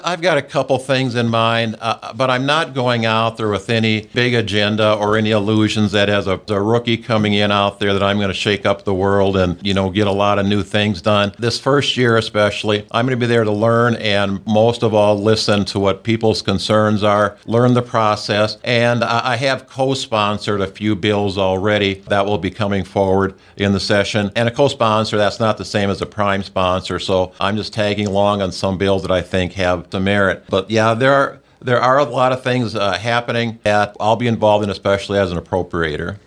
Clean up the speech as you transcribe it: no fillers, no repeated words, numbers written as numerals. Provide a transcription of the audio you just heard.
I've got a couple things in mind, but I'm not going out there with any big agenda or any illusions that as a rookie coming in out there that I'm going to shake up the world and, get a lot of new things done. This first year especially, I'm going to be there to learn and most of all listen to what people's concerns are, learn the process, and I have co-sponsored a few bills already that will be coming forward in the session. And a co-sponsor, that's not the same as a prime sponsor, so I'm just tagging along on some bills that I think have some merit. But yeah, there are a lot of things happening that I'll be involved in, especially as an appropriator.